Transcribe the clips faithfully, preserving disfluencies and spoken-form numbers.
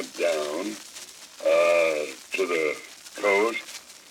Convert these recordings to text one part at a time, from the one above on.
it down uh, to the coast,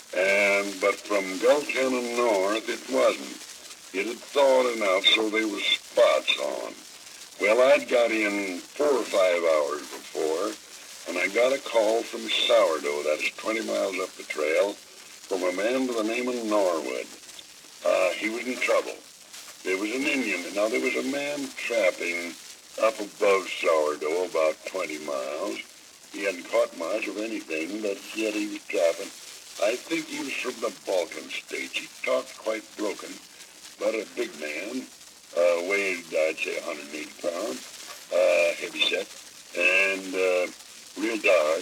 and but from Gulf Cannon north it wasn't. It had thawed enough so there was spots on. Well, I'd got in four or five hours before, and I got a call from Sourdough, that's twenty miles up the trail, from a man by the name of Norwood. Uh, he was in trouble. There was an Indian. Now, there was a man trapping up above Sourdough, about twenty miles. He hadn't caught much of anything, but yet he was trapping. I think he was from the Balkan states. He talked quite broken, but a big man, uh, weighed, I'd say, one hundred eighty pounds, uh, heavy set, and uh, real dark.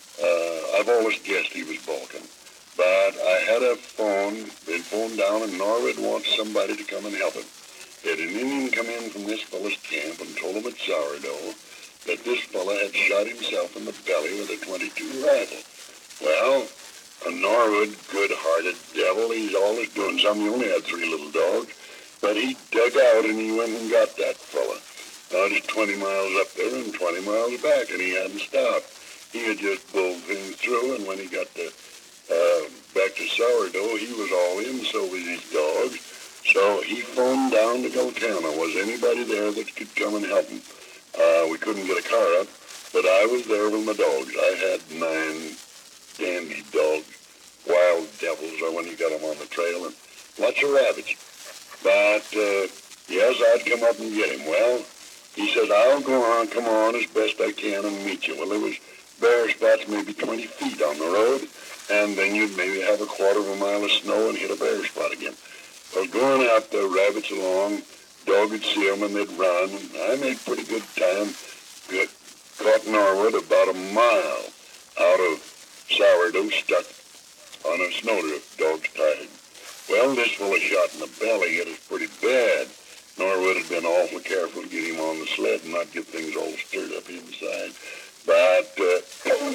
Uh, I've always guessed he was Balkan. But I had a phone, been phoned down, and Norwood wants somebody to come and help him. Had an Indian come in from this fellow's camp and told him at Sourdough that this fellow had shot himself in the belly with a twenty-two rifle. Well, a Norwood, good-hearted devil, he's always doing something. He only had three little dogs, but he dug out and he went and got that fella. Now, just twenty miles up there and twenty miles back, and he hadn't stopped. He had just bulled things through, and when he got to Uh, back to Sourdough, he was all in, so was his dogs. So he phoned down to Gultana. Was anybody there that could come and help him? Uh, we couldn't get a car up, but I was there with my dogs. I had nine dandy dogs, wild devils, when you got them on the trail, and lots of rabbits. But, uh, yes, I'd come up and get him. Well, he said, I'll go on, come on as best I can and meet you. Well, there was bare spots maybe twenty feet on the road, and then you'd maybe have a quarter of a mile of snow and hit a bare spot again. Well, going out there, rabbits along, dog would see them and they'd run. I made pretty good time. Got, caught Norwood about a mile out of Sourdough, stuck on a snowdrift. Dog's tired. Well, this fellow shot in the belly hit us pretty bad. Norwood had been awful careful to get him on the sled and not get things all stirred up inside. But uh,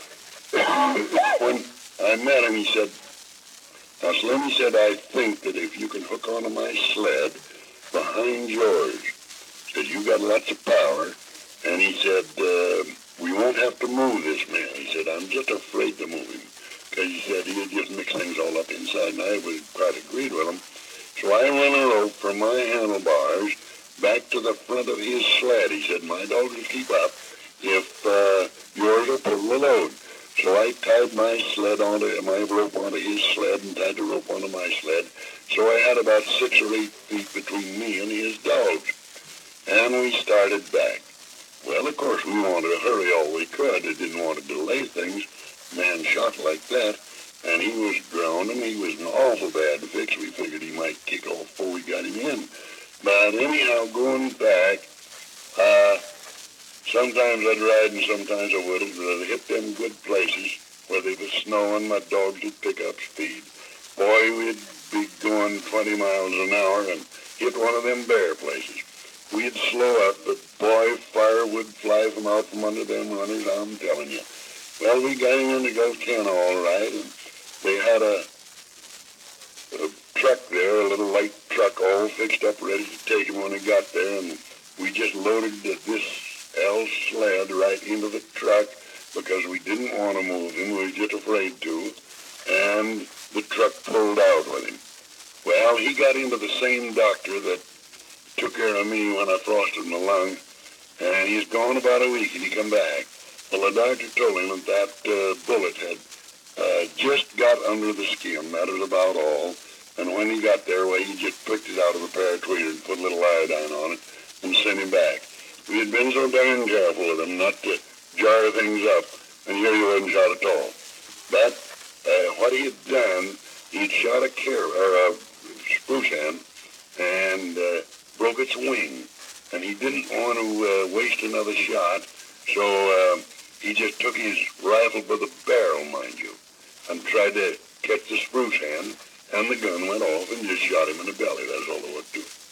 when I met him, he said, now, Slim, he said, I think that if you can hook onto my sled behind yours, said, you got lots of power, and he said, uh, we won't have to move this man. He said, I'm just afraid to move him, because he said he'd just mix things all up inside, and I was quite agreed with him. So I run a rope from my handlebars back to the front of his sled. He said, my dogs will keep up if uh, yours will pull the load. So I tied my sled onto, my rope onto his sled and tied the rope onto my sled. So I had about six or eight feet between me and his dogs. And we started back. Well, of course, we wanted to hurry all we could. We didn't want to delay things. Man shot like that, and he was drowning. He was an awful bad fix. We figured he might kick off before we got him in. But anyhow, going back, uh, sometimes I'd ride and sometimes I wouldn't, but I'd hit them good places where they was snowing. My dogs would pick up speed. Boy, we'd be going twenty miles an hour and hit one of them bare places. We'd slow up, but boy, fire would fly from out from under them runners, I'm telling you. Well, we got him into Gultana all right, and they had a, a truck there, a little light truck all fixed up ready to take him when he got there, and we just loaded this L sled right into the truck because we didn't want to move him. We were just afraid to. And the truck pulled out with him. Well, he got into the same doctor that took care of me when I frosted my lung. And he's gone about a week and he come back. Well, the doctor told him that that uh, bullet had uh, just got under the skin. That was about all. And when he got there, well, he just picked it out of a pair of tweeters and put a little iodine on it and sent him back. We had been so darn careful with him not to jar things up, and here he wasn't shot at all. But uh, what he had done, he'd shot a car or a spruce hen and uh, broke its wing, and he didn't want to uh, waste another shot, so uh, he just took his rifle by the barrel, mind you, and tried to catch the spruce hen, and the gun went off and just shot him in the belly. That's all there was to it.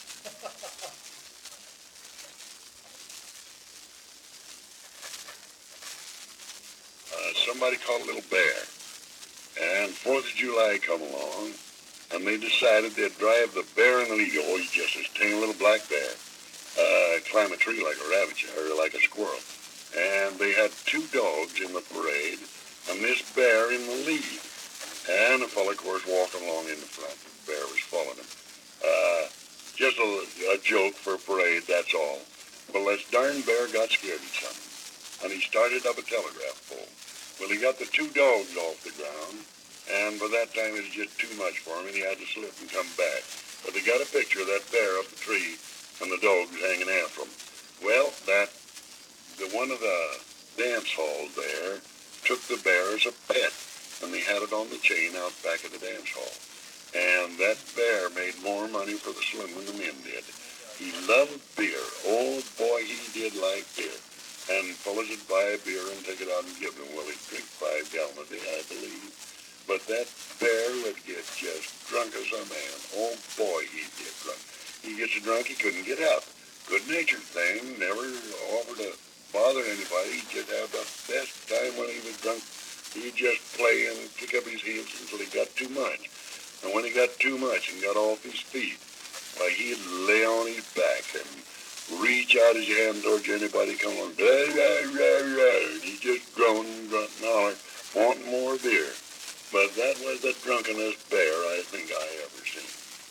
Somebody caught a little bear, and fourth of July come along, and they decided they'd drive the bear in the lead. Oh, he's just this tiny little black bear, uh, climb a tree like a rabbit or like a squirrel, and they had two dogs in the parade, and this bear in the lead. And a fellow, of course, walking along in the front. The bear was following him. Uh, just a, a joke for a parade, that's all. Well, this darn bear got scared of something, and he started up a telegraph pole. Well, he got the two dogs off the ground, and by that time it was just too much for him, and he had to slip and come back. But they got a picture of that bear up the tree, and the dogs hanging after him. Well, that the one of the dance halls there took the bear as a pet, and they had it on the chain out back of the dance hall. And that bear made more money for the slim than the men did. He loved beer. Oh, boy, he did like beer. And fellas would buy a beer and take it out and give him. Well, he'd drink five gallons a day, I believe. But that bear would get just drunk as a man. Oh, boy, he'd get drunk. He gets so drunk he couldn't get up. Good-natured thing, never offered to bother anybody. He'd just have the best time when he was drunk. He'd just play and kick up his heels until he got too much. And when he got too much and got off his feet, why, he'd lay on his back and reach out his hand towards anybody come on. Rah, rah, rah, rah. He'd just groan and grunt and holler, wanting more beer. But that was the drunkenest bear I think I ever seen.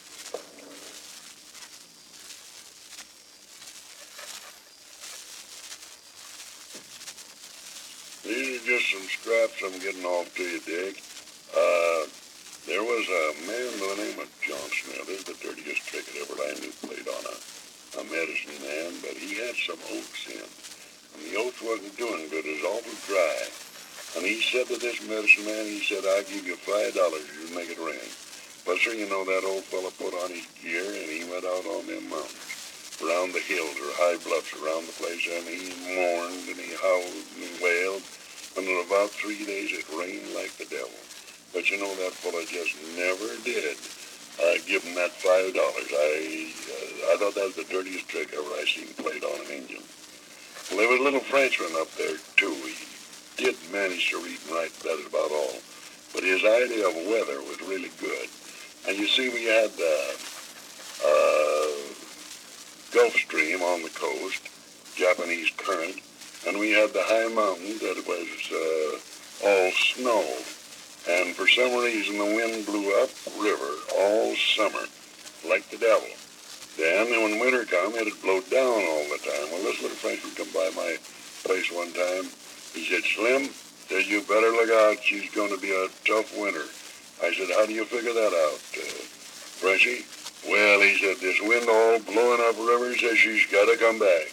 These are just some scraps I'm getting off to you, Dick. Uh, there was a man by the name of John Smith. This is the dirtiest trick that ever I knew played on a, a medicine man, but he had some oats in. And the oats wasn't doing good. It was awful dry. And he said to this medicine man, he said, I'll give you five dollars if you make it rain. But sir, you know, that old fella put on his gear, and he went out on them mountains, around the hills or high bluffs around the place, and he mourned, and he howled, and he wailed. And in about three days, it rained like the devil. But you know, that fella just never did uh, give him that five dollars. I uh, I thought that was the dirtiest trick ever I seen played on an Indian. Well, there was a little Frenchman up there, too. He did manage to read and write, that's about all. But his idea of weather was really good. And you see, we had the uh, uh, Gulf Stream on the coast, Japanese current, and we had the high mountains that was uh, all snow. And for some reason, the wind blew up river all summer, like the devil. Then, when winter come, it'd blow down all the time. Well, this little Frenchman come by my place one time. He said, Slim, said, you better look out. She's going to be a tough winter. I said, how do you figure that out, uh, Frenchie? Well, he said, this wind all blowing up river says she's got to come back.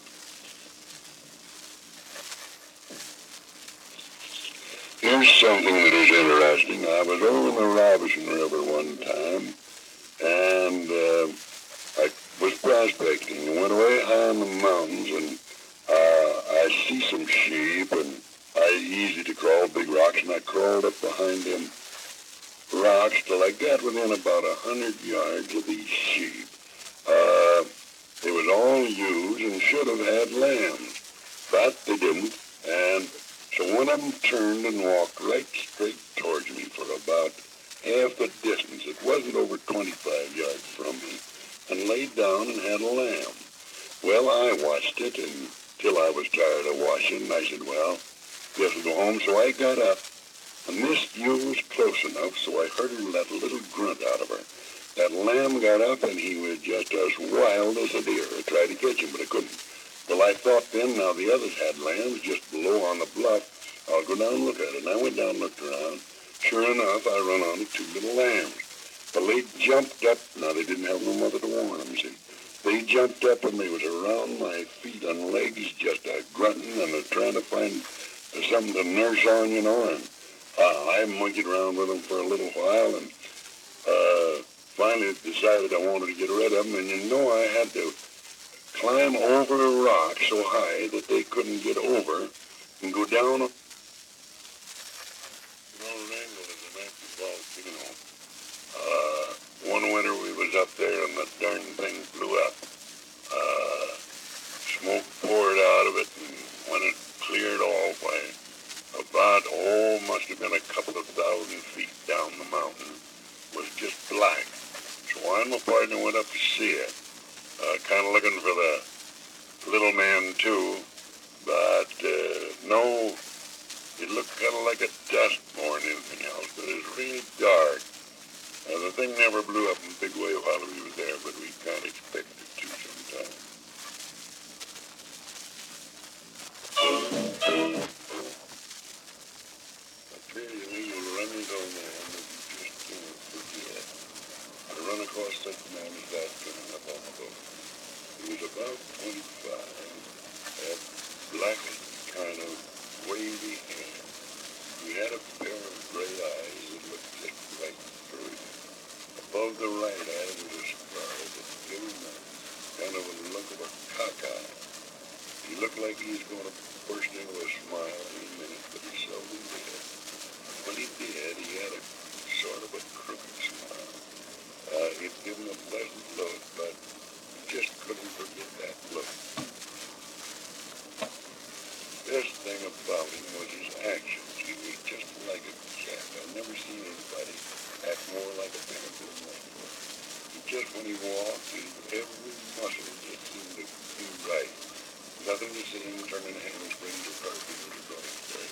Here's something that is interesting. I was over in the Robeson River one time, and uh, I was prospecting. I went way high in the mountains, and uh, I see some sheep, and I easy to crawl big rocks, and I crawled up behind them rocks till I got within about a hundred yards of these sheep. Uh, they was all ewes and should have had lambs, but they didn't, and so one of them turned and walked right straight towards me for about half the distance. It wasn't over twenty-five yards from me, and laid down and had a lamb. Well, I watched it until I was tired of watching, and I said, well, guess I'll go home. So I got up, and this ewe was close enough, so I heard her let a little grunt out of her. That lamb got up, and he was just as wild as a deer. I tried to catch him, but I couldn't. Well, I thought then, now the others had lambs just below on the bluff. I'll go down and look at it. And I went down and looked around. Sure enough, I run on two little lambs. Well, they jumped up. Now, they didn't have no mother to warn them, see. They jumped up, and they was around my feet and legs, just a grunting, and a trying to find something to nurse on, you know. And uh, I monkeyed around with them for a little while, and uh, finally decided I wanted to get rid of them. And you know, I had to climb over a rock so high that they couldn't get over and go down. You know, an angle is an empty vault, you know. Uh, one winter we was up there and the darn thing blew up. Uh, smoke poured out of it, and when it cleared off, I about, oh, must have been a couple of thousand feet down the mountain, was just black. So I and my partner went up to see it. Uh, kind of looking for the little man, too, but uh, know, it looked kind of like a dust more than anything else, but it was really dark. Uh, the thing never blew up in a big way while we were there, but we kind of expected it to sometime. I tell you, Lee, you'll run into a man that you just can't forget. I run across such a man as that coming up on the boat. He was about twenty-five, had black kind of wavy hair. He had a pair of gray eyes that looked just like through him. Above the right eye was a scar that gave him a kind of a look of a cockeye. He looked like he was going to burst into a smile any minute, but he seldom did. When he did, he had a sort of a crooked smile. Uh, it gave him a pleasant look, but he just couldn't forget that look. Best thing about him was his actions. He was just like a cat. I've never seen anybody act more like a panther than that. He just, when he walked, his every muscle just seemed to be right. Nothing to see him turning handsprings or cartwheels or going straight.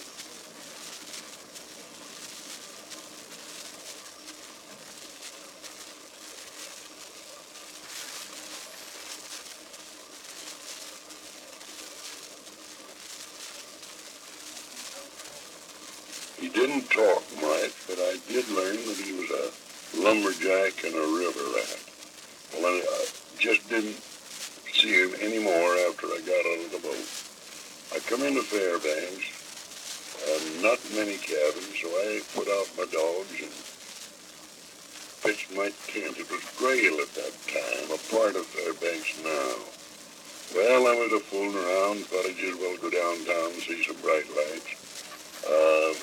He didn't talk much, but I did learn that he was a lumberjack and a river rat. Well, I uh, just didn't see him anymore after I got out of the boat. I come into Fairbanks, and not many cabins, so I put out my dogs and pitched my tent. It was Grail at that time, a part of Fairbanks now. Well, I was a fooling around, thought I'd just well go downtown and see some bright lights. Uh,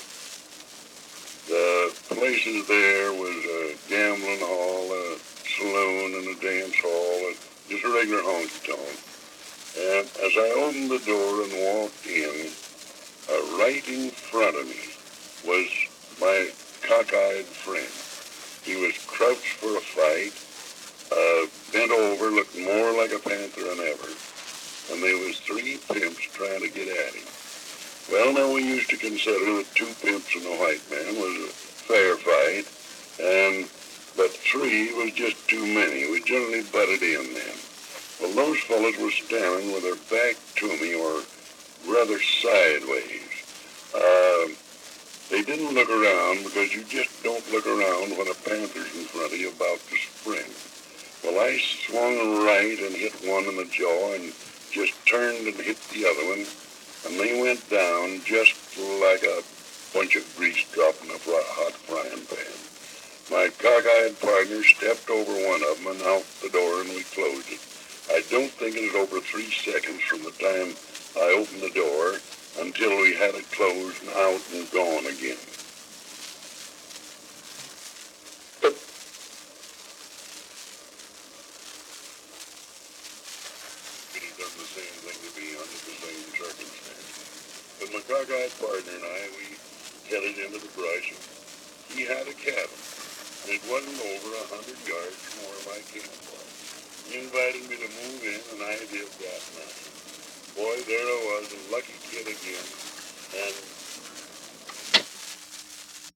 The places there was a gambling hall, a saloon, and a dance hall, and just a regular honky-tonk. And as I opened the door and walked in, uh, right in front of me was my cockeyed friend. He was crouched for a fight, uh, bent over, looked more like a panther than ever, and there was three pimps trying to get at him. Well, now, we used to consider that two pimps and a white man was a fair fight, and but three was just too many. We generally butted in then. Well, those fellows were standing with their back to me, or rather sideways. Uh, they didn't look around, because you just don't look around when a panther's in front of you about to spring. Well, I swung right and hit one in the jaw and just turned and hit the other one, and they went down just like a bunch of grease dropped in a hot frying pan. My cockeyed partner stepped over one of them and out the door, and we closed it. I don't think it was over three seconds from the time I opened the door until we had it closed and out and gone again. But it had done the same thing to me under the same circumstances. But my cockeyed partner and I, we headed into the brush. He had a cabin, and it wasn't over a hundred yards from where my camp was. He invited me to move in, and I did that night. Boy, there I was, a lucky kid again, and